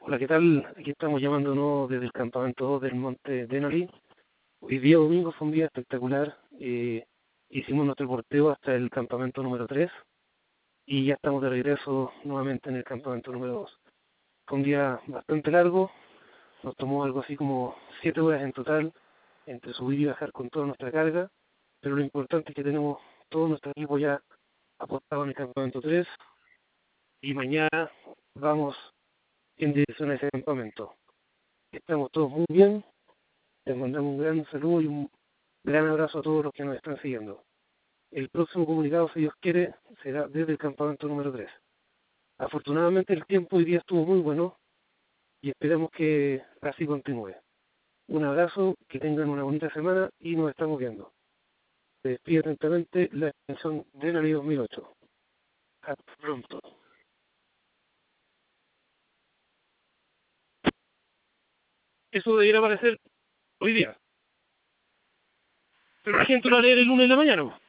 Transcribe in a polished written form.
Hola, ¿qué tal? Aquí estamos llamándonos desde el campamento 2 del Monte Denali. Hoy día domingo fue un día espectacular. Hicimos nuestro porteo hasta el campamento número 3 y ya estamos de regreso nuevamente en el campamento número 2. Fue un día bastante largo, nos tomó algo así como 7 horas en total entre subir y bajar con toda nuestra carga, pero lo importante es que tenemos todo nuestro equipo ya apostado en el campamento 3 y mañana vamos en dirección a ese campamento. Estamos todos muy bien. Les mandamos un gran saludo y un gran abrazo a todos los que nos están siguiendo. El próximo comunicado, si Dios quiere, será desde el campamento número 3. Afortunadamente el tiempo hoy día estuvo muy bueno y esperemos que así continúe. Un abrazo, que tengan una bonita semana y nos estamos viendo. Se despide atentamente la extensión de la ley 2008. Hasta pronto. Eso debería aparecer hoy día. Pero la gente lo va a leer el lunes de la mañana.